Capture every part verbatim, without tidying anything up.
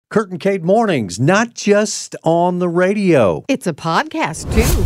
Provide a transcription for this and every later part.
Kurt and Kate Mornings, not just on the radio. It's a podcast, too.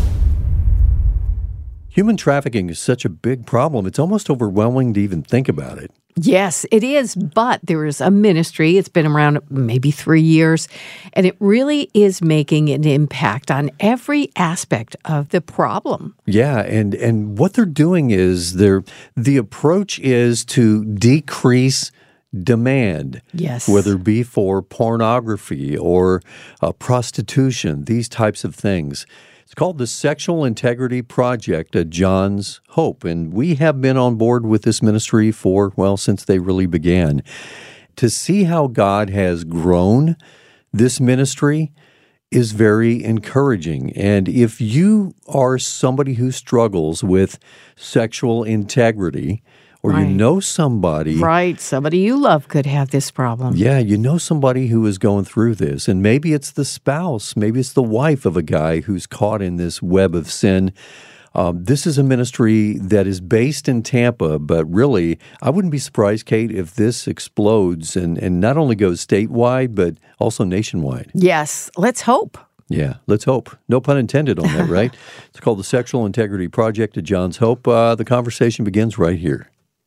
Human trafficking is such a big problem, it's almost overwhelming to even think about it. Yes, it is, but there is a ministry. It's been around maybe three years, and it really is making an impact on every aspect of the problem. Yeah, and, and what they're doing is they're the approach is to decrease demand, yes, whether it be for pornography or uh, prostitution, these types of things. It's called the Sexual Integrity Project at John's Hope, and we have been on board with this ministry for, well, since they really began. To see how God has grown this ministry is very encouraging, and if you are somebody who struggles with sexual integrity, or right. you know somebody. Right, somebody you love could have this problem. Yeah, you know somebody who is going through this. And maybe it's the spouse, maybe it's the wife of a guy who's caught in this web of sin. Um, this is a ministry that is based in Tampa, but really, I wouldn't be surprised, Kate, if this explodes and, and not only goes statewide, but also nationwide. Yes, let's hope. Yeah, let's hope. No pun intended on that, right? It's called the Sexual Integrity Project at John's Hope. Uh, the conversation begins right here.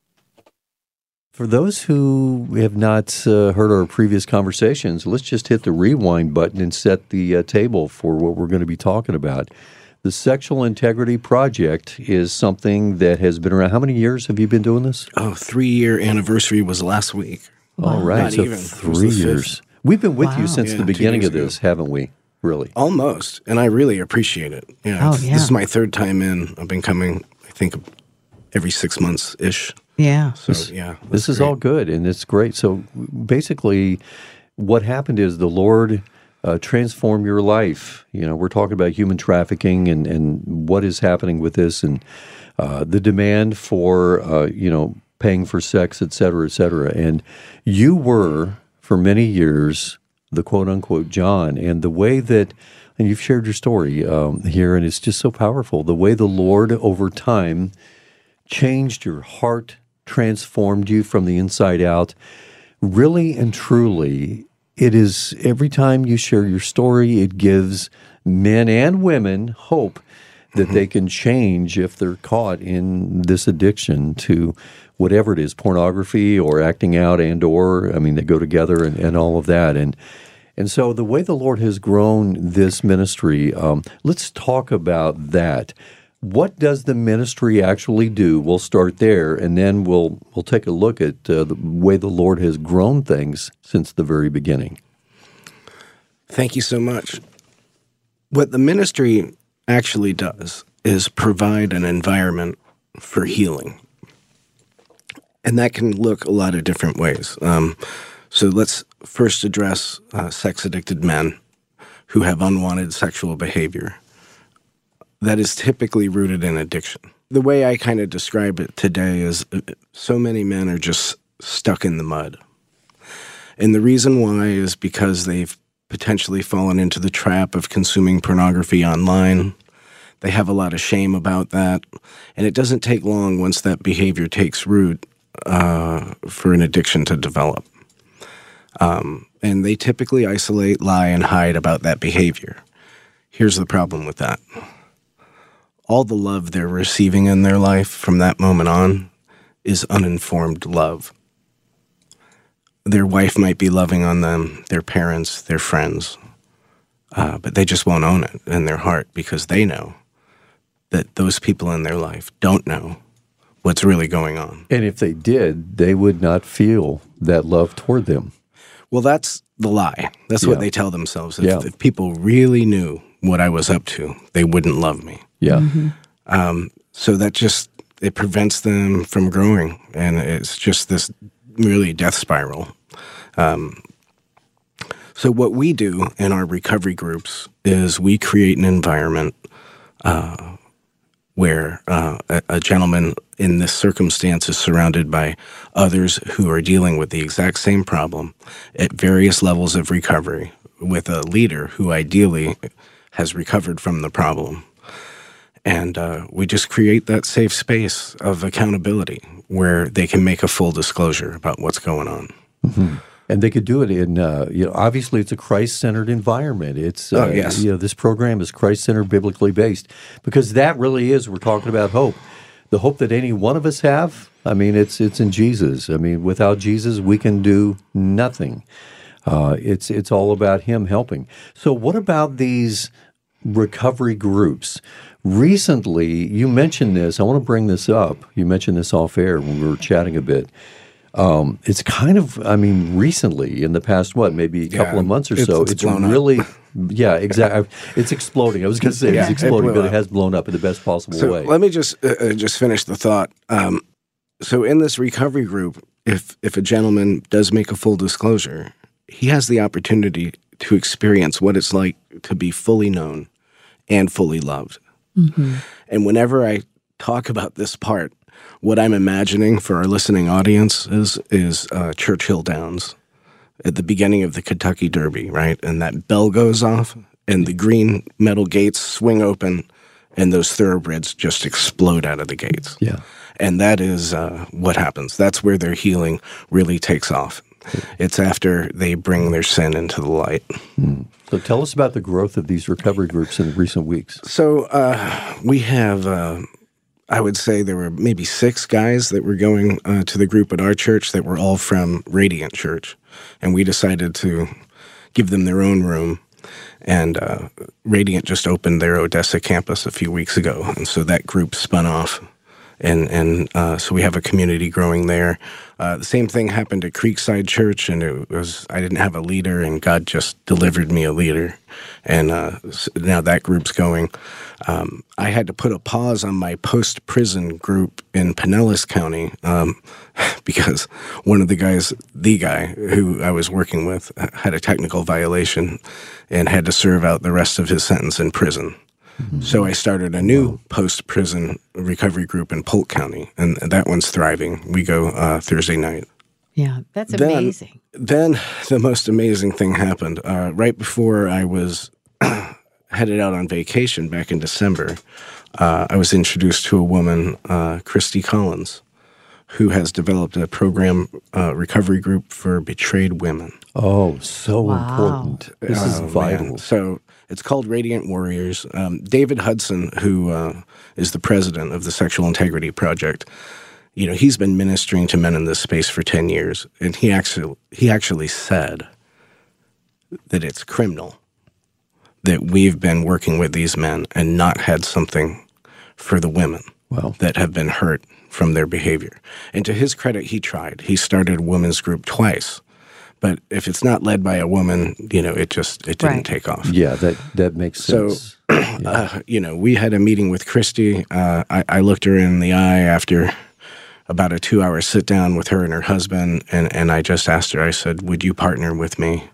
For those who have not uh, heard our previous conversations, let's just hit the rewind button and set the uh, table for what we're going to be talking about. The Sexual Integrity Project is something that has been around. How many years have you been doing this? Oh, three-year anniversary was last week. All right, Not so even. three years. We've been with Wow. you since Yeah, the two beginning years of this, ago. haven't we? Really? Almost, and I really appreciate it. Yeah, Oh, it's- yeah. This is my third time in. I've been coming, I think, every six months-ish. Yeah. So, yeah. This that's is great. all good, and it's great. So basically, what happened is the Lord uh, transformed your life. You know, we're talking about human trafficking and, and what is happening with this, and uh, the demand for, uh, you know, paying for sex, et cetera, et cetera. And you were, for many years, the quote-unquote John, and the way that, and you've shared your story um, here, and it's just so powerful, the way the Lord over time changed your heart, transformed you from the inside out. Really and truly, it is every time you share your story, it gives men and women hope that they can change if they're caught in this addiction to whatever it is, pornography or acting out and or, I mean, they go together and, and all of that. And and so the way the Lord has grown this ministry, um, let's talk about that. What does the ministry actually do? We'll start there, and then we'll we'll take a look at uh, the way the Lord has grown things since the very beginning. Thank you so much. What the ministry actually does is provide an environment for healing. And that can look a lot of different ways. Um, so let's first address uh, sex-addicted men who have unwanted sexual behavior that is typically rooted in addiction. The way I kind of describe it today is uh, so many men are just stuck in the mud. And the reason why is because they've potentially fallen into the trap of consuming pornography online. They have a lot of shame about that. And it doesn't take long once that behavior takes root uh, for an addiction to develop. Um, and they typically isolate, lie, and hide about that behavior. Here's the problem with that. All the love they're receiving in their life from that moment on is uninformed love. Their wife might be loving on them, their parents, their friends, uh, but they just won't own it in their heart because they know that those people in their life don't know what's really going on. And if they did, they would not feel that love toward them. Well, that's the lie. That's Yeah. what they tell themselves. If, Yeah. if people really knew what I was up to, they wouldn't love me. Yeah. Mm-hmm. Um, so that just, it prevents them from growing. And it's just this really death spiral. Um, so what we do in our recovery groups is we create an environment uh, where uh, a, a gentleman in this circumstance is surrounded by others who are dealing with the exact same problem at various levels of recovery, with a leader who ideally has recovered from the problem. And uh, we just create that safe space of accountability where they can make a full disclosure about what's going on. Mm-hmm. And they could do it in, uh, you know, obviously it's a Christ-centered environment. It's, uh, oh, yes. you know, this program is Christ-centered, biblically based, because that really is, we're talking about hope. The hope that any one of us have, I mean, it's it's in Jesus. I mean, without Jesus, we can do nothing. Uh, it's it's all about Him helping. So what about these recovery groups? Recently, you mentioned this. I want to bring this up. You mentioned this off air when we were chatting a bit. Um, it's kind of, I mean, recently, in the past, what, maybe a couple yeah, of months or it's, so, it's, it's blown really, up. yeah, exactly. It's exploding. I was going to say yeah, it's exploding, it but up. it has blown up in the best possible so way. Let me just uh, just finish the thought. Um, so in this recovery group, if if a gentleman does make a full disclosure, he has the opportunity to experience what it's like to be fully known and fully loved. Mm-hmm. And whenever I talk about this part, what I'm imagining for our listening audience is is uh, Churchill Downs at the beginning of the Kentucky Derby, right? And that bell goes off, and the green metal gates swing open, and those thoroughbreds just explode out of the gates. Yeah. And that is uh, what happens. That's where their healing really takes off. It's after they bring their sin into the light. Hmm. So tell us about the growth of these recovery groups in recent weeks. So uh, we have, uh, I would say there were maybe six guys that were going uh, to the group at our church that were all from Radiant Church. And we decided to give them their own room. And uh, Radiant just opened their Odessa campus a few weeks ago. And so that group spun off. And and uh, so we have a community growing there. Uh, the same thing happened at Creekside Church, and it was I didn't have a leader, and God just delivered me a leader, and uh, so now that group's going. Um, I had to put a pause on my post-prison group in Pinellas County um, because one of the guys, the guy who I was working with, had a technical violation and had to serve out the rest of his sentence in prison. Mm-hmm. So I started a new wow. post-prison recovery group in Polk County, and that one's thriving. We go uh, Thursday night. Yeah, that's then, amazing. Then the most amazing thing happened. Uh, right before I was headed out on vacation back in December, uh, I was introduced to a woman, uh, Christy Collins, who has developed a program, uh, recovery group for betrayed women. Oh, so wow. important. This oh, is vital. Man. So it's called Radiant Warriors. Um, David Hudson, who uh, is the president of the Sexual Integrity Project, you know, he's been ministering to men in this space for ten years, and he actually he actually said that it's criminal that we've been working with these men and not had something for the women wow. that have been hurt from their behavior. And to his credit, he tried. He started a women's group twice. But if it's not led by a woman, you know, it just, it didn't right. take off. Yeah, that, that makes sense. So, yeah. uh, you know, we had a meeting with Christy. Uh, I, I looked her in the eye after about a two-hour sit-down with her and her husband, and, and I just asked her, I said, would you partner with me?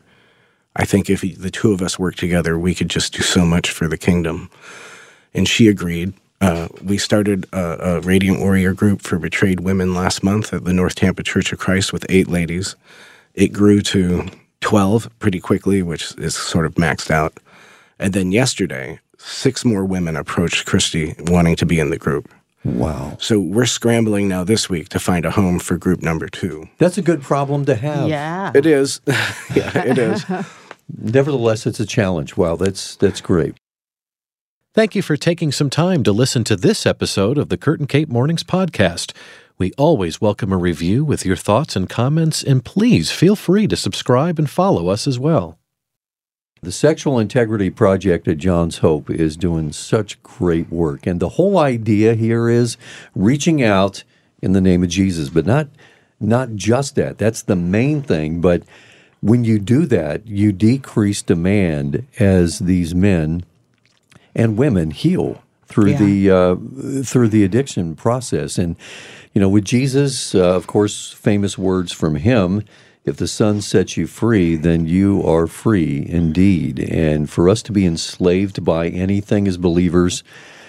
I think if the two of us work together, we could just do so much for the kingdom. And she agreed. Uh, we started a, a Radiant Warrior group for betrayed women last month at the North Tampa Church of Christ with eight ladies. It grew to twelve pretty quickly, which is sort of maxed out. And then yesterday, six more women approached Christy wanting to be in the group. Wow. So we're scrambling now this week to find a home for group number two. That's a good problem to have. Yeah. It is. Yeah, it is. Nevertheless, it's a challenge. Wow, that's that's great. Thank you for taking some time to listen to this episode of the Kurt and Kate Mornings podcast. We always welcome a review with your thoughts and comments, and please feel free to subscribe and follow us as well. The Sexual Integrity Project at John's Hope is doing such great work. And the whole idea here is reaching out in the name of Jesus, but not, not just that. That's the main thing. But when you do that, you decrease demand as these men and women heal through Yeah. the uh, through the addiction process. And, you know, with Jesus, uh, of course, famous words from him, if the Son sets you free, then you are free indeed. And for us to be enslaved by anything as believers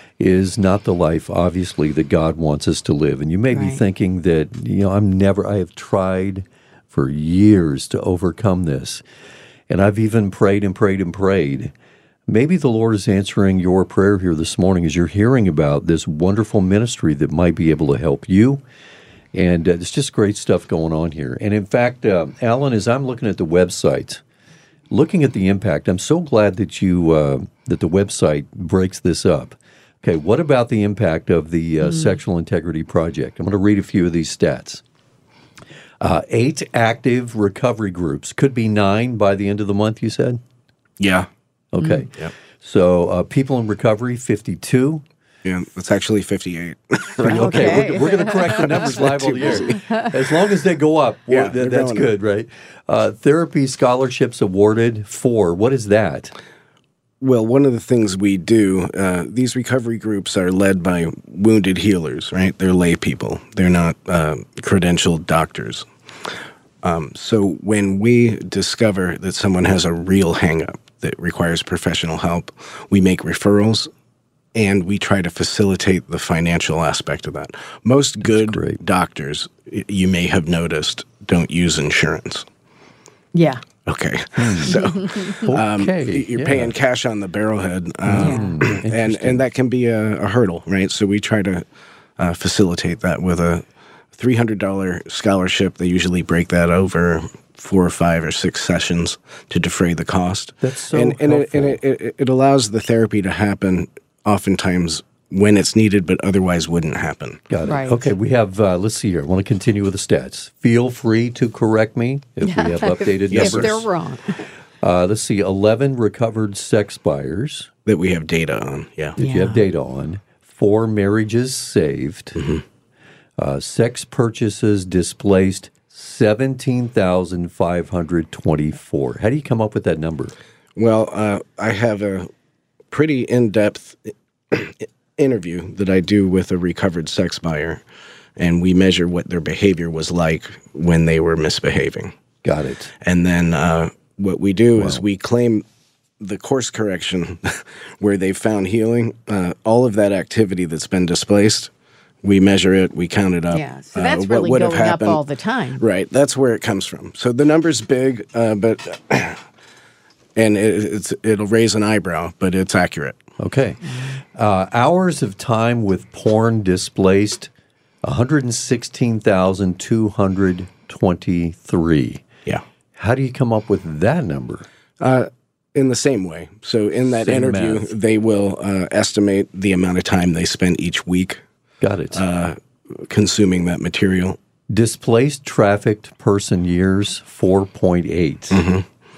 is not the life, obviously, that God wants us to live. And you may Right. be thinking that, you know, I'm never, I have tried for years to overcome this. And I've even prayed and prayed and prayed. Maybe the Lord is answering your prayer here this morning as you're hearing about this wonderful ministry that might be able to help you And uh, it's just great stuff going on here. And in fact, uh, Alan, as I'm looking at the website, looking at the impact, I'm so glad that you uh, that the website breaks this up. Okay, what about the impact of the uh, mm. Sexual Integrity Project? I'm going to read a few of these stats. Uh, eight active recovery groups. Could be nine by the end of the month, you said? Yeah. Okay. Mm. Yep. So uh, people in recovery, fifty-two. Yeah, it's actually fifty-eight. okay, okay. We're, we're going to correct the numbers live on the air. As long as they go up, yeah, th- that's good, right? Uh, therapy scholarships awarded, four. What is that? Well, one of the things we do, uh, these recovery groups are led by wounded healers, right? They're lay people. They're not uh, credentialed doctors. Um, so when we discover that someone has a real hang-up that requires professional help, we make referrals, and we try to facilitate the financial aspect of that. Most good doctors, you may have noticed, don't use insurance. Yeah. Okay. So um, okay. you're yeah. paying cash on the barrelhead, um, mm, and, and that can be a, a hurdle, right? So we try to uh, facilitate that with a three hundred dollars scholarship. They usually break that over four or five or six sessions to defray the cost. That's so and, and, helpful. It, and it, it allows the therapy to happen oftentimes when it's needed, but otherwise wouldn't happen. Got it. Right. Okay, we have, uh, let's see here. I want to continue with the stats. Feel free to correct me if we have updated Yes, numbers. If they're wrong. Uh, let's see, eleven recovered sex buyers. That we have data on, yeah. That Yeah. you have data on. Four marriages saved. Mm-hmm. Uh, sex purchases displaced, seventeen thousand five hundred twenty-four. How do you come up with that number? Well, uh, I have a pretty in-depth interview that I do with a recovered sex buyer, and we measure what their behavior was like when they were misbehaving. Got it. And then uh, what we do wow. is we claim the course correction where they found healing, uh, all of that activity that's been displaced, we measure it, we count it up. Yeah, so that's uh, really what going happened. up all the time. Right, that's where it comes from. So the number's big, uh, but and it, it's it'll raise an eyebrow, but it's accurate. Okay. Uh, hours of time with porn displaced, one hundred sixteen thousand two hundred twenty-three. Yeah. How do you come up with that number? Uh, in the same way. So in that Same interview, math. they will uh, estimate the amount of time they spend each week Got it. uh, consuming that material. Displaced trafficked person years, four point eight. Mm-hmm.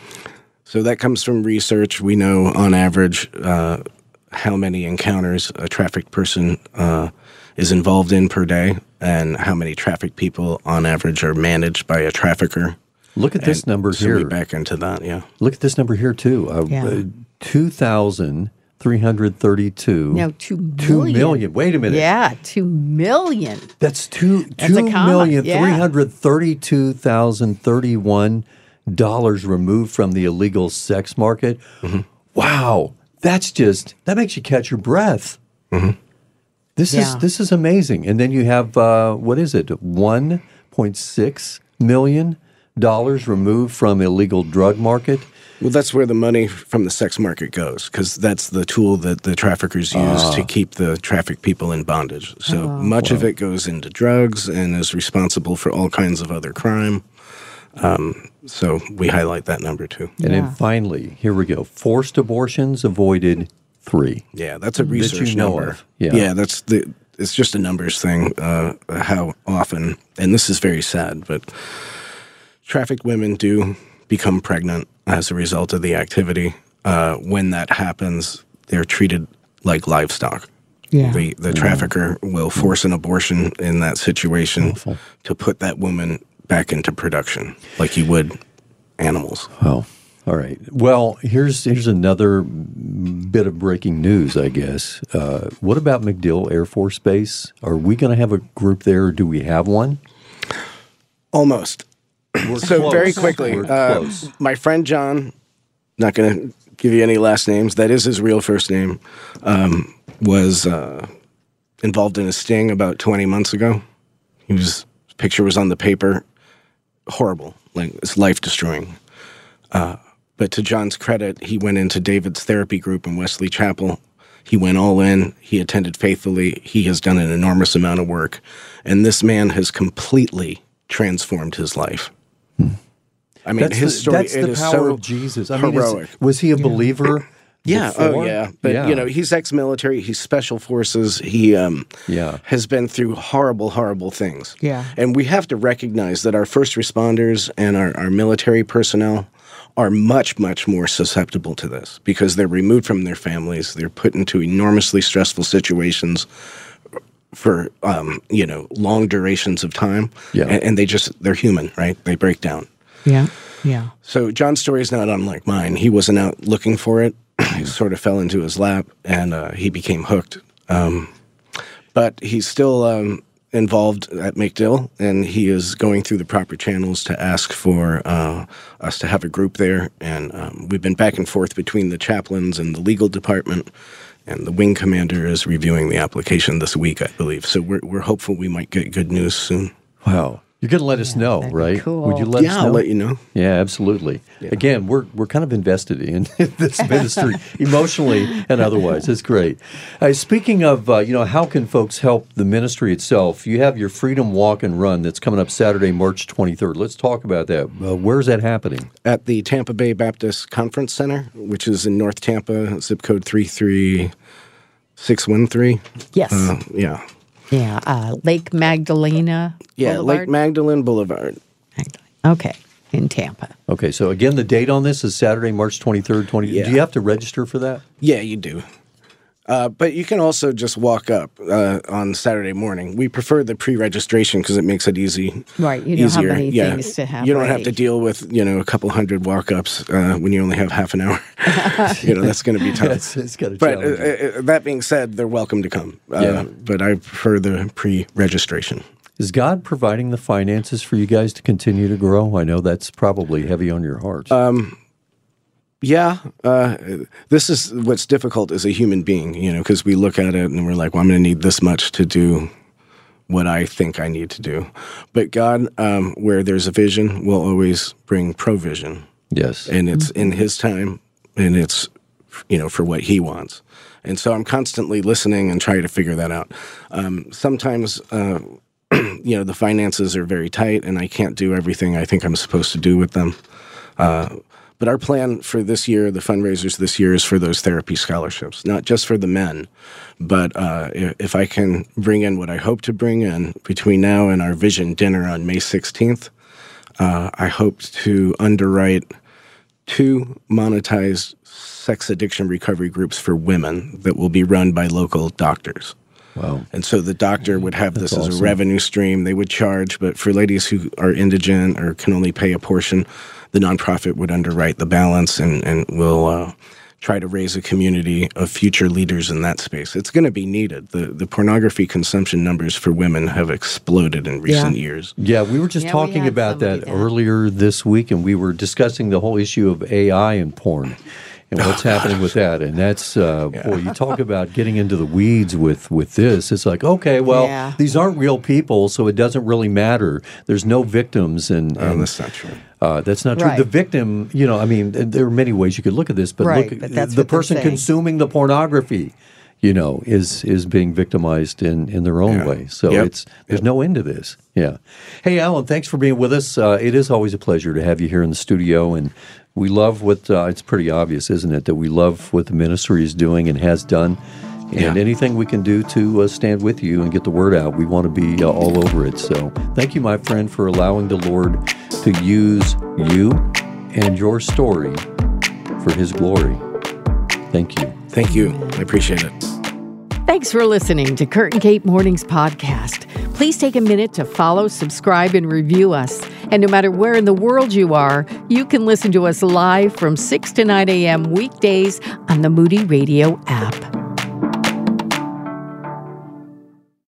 So that comes from research. We know on average uh, how many encounters a trafficked person uh, is involved in per day, and how many trafficked people on average are managed by a trafficker. Look at this And number so here. we back into that, yeah. Look at this number here, too. Uh, Yeah. uh, two thousand three hundred thirty-two. No, two million. Two million. Wait a minute. Yeah, two million. That's two That's a two comma, million yeah. three hundred thirty-two thousand thirty-one dollars removed from the illegal sex market. Mm-hmm. Wow, that's just that makes you catch your breath. Mm-hmm. This Yeah. is this is amazing. And then you have uh, what is it? One point six million dollars removed from illegal drug market. Well, that's where the money from the sex market goes, because that's the tool that the traffickers use Ah. to keep the trafficked people in bondage. So much of it goes into drugs and is responsible for all kinds of other crime. Um, so we highlight that number too. And Yeah. then finally, here we go. Forced abortions avoided three. Yeah, that's a research you know number. of. Yeah. that's the. It's just a numbers thing. Uh, how often, and this is very sad, but trafficked women do become pregnant as a result of the activity. Uh, when that happens, they're treated like livestock. Yeah. The the trafficker will force an abortion in that situation Awful. to put that woman back into production, like you would animals. Oh, all right. Well, here's here's another bit of breaking news, I guess. Uh, what about MacDill Air Force Base? Are we going to have a group there, or do we have one? Almost. We're So close. very quickly, We're uh, close. my friend John, not going to give you any last names, that is his real first name, um, was uh, involved in a sting about twenty months ago. He was, his picture was on the paper. Horrible. Like, it's life-destroying. Uh, but to John's credit, he went into David's therapy group in Wesley Chapel. He went all in. He attended faithfully. He has done an enormous amount of work. And this man has completely transformed his life. Hmm. I mean, that's his the, story, that's it the is power so of Jesus. I heroic. mean, is, was he a believer? Yeah. Before? Oh, yeah. But, yeah. you know, he's ex-military. He's special forces. He um, yeah. has been through horrible, horrible things. Yeah. And we have to recognize that our first responders and our, our military personnel are much, much more susceptible to this because they're removed from their families. They're put into enormously stressful situations for, um, you know, long durations of time. Yeah. And, and they just, they're human, right? They break down. Yeah. Yeah. So John's story is not unlike mine. He wasn't out looking for it. He sort of fell into his lap, and uh, he became hooked. Um, but he's still um, involved at McDill, and he is going through the proper channels to ask for uh, us to have a group there. And um, we've been back and forth between the chaplains and the legal department, and the wing commander is reviewing the application this week, I believe. So we're we're hopeful we might get good news soon. Wow. You're going to let us Yeah, know, that'd be right? cool. Would you let yeah, us know? I'll let you know. Yeah, absolutely. Yeah. Again, we're we're kind of invested in this ministry emotionally and otherwise. It's great. Uh, speaking of, uh, you know, how can folks help the ministry itself? You have your Freedom Walk and Run that's coming up Saturday, March twenty-third. Let's talk about that. Uh, where's that happening? At the Tampa Bay Baptist Conference Center, which is in North Tampa, zip code three three six one three. Yes. Uh, yeah. Yeah. Uh, Lake Magdalena. Yeah, Boulevard? Lake Magdalene Boulevard. Okay. In Tampa. Okay, so again, the date on this is Saturday, March twenty-third. twenty Yeah. Do you have to register for that? Yeah, you do. Uh, but you can also just walk up uh, on Saturday morning. We prefer the pre-registration because it makes it easy. Right. You know easier. how many yeah. things to have You don't ready. have to deal with, you know, a couple hundred walk-ups uh, when you only have half an hour. You know, that's going to be tough. It's, it's got a But uh, challenge. uh, that being said, they're welcome to come. Uh, Yeah. But I prefer the pre-registration. Is God providing the finances for you guys to continue to grow? I know that's probably heavy on your hearts. Um, yeah, uh, this is what's difficult as a human being, you know, because we look at it and we're like, well, I'm going to need this much to do what I think I need to do. But God, um, where there's a vision, will always bring provision. yes. And it's in His time, and it's, you know, for what He wants. And so I'm constantly listening and trying to figure that out. Um, sometimes, uh, you know, the finances are very tight, and I can't do everything I think I'm supposed to do with them. Uh, but our plan for this year, the fundraisers this year, is for those therapy scholarships, not just for the men, but uh, if I can bring in what I hope to bring in between now and our vision dinner on May sixteenth, uh, I hope to underwrite two monetized sex addiction recovery groups for women that will be run by local doctors. Wow. And so the doctor would have That's this as awesome. a revenue stream. They would charge, but for ladies who are indigent or can only pay a portion, the nonprofit would underwrite the balance and, and will uh, try to raise a community of future leaders in that space. It's going to be needed. The the pornography consumption numbers for women have exploded in recent Yeah. years. Yeah, we were just Yeah, we talking had about that, somebody that- earlier this week, and we were discussing the whole issue of A I and porn and what's happening with that. And that's, uh, boy, you talk about getting into the weeds with, with this. It's like, okay, well, Yeah. these aren't real people, so it doesn't really matter. There's no victims. And, Oh, and that's not true. Uh, that's not true. Right. The victim, you know, I mean, and there are many ways you could look at this, but Right, look, but that's the what they're person saying. consuming the pornography, you know, is is being victimized in, in their own Yeah. way. So Yep. it's there's no end to this. Yeah. Hey, Alan, thanks for being with us. Uh, it is always a pleasure to have you here in the studio, and we love what uh, it's pretty obvious, isn't it, that we love what the ministry is doing and has done. And Yeah. anything we can do to uh, stand with you and get the word out, we want to be uh, all over it. So thank you, my friend, for allowing the Lord to use you and your story for His glory. Thank you. Thank you. I appreciate it. Thanks for listening to Kurt and Kate Mornings Podcast. Please take a minute to follow, subscribe, and review us. And no matter where in the world you are, you can listen to us live from six to nine a.m. weekdays on the Moody Radio app.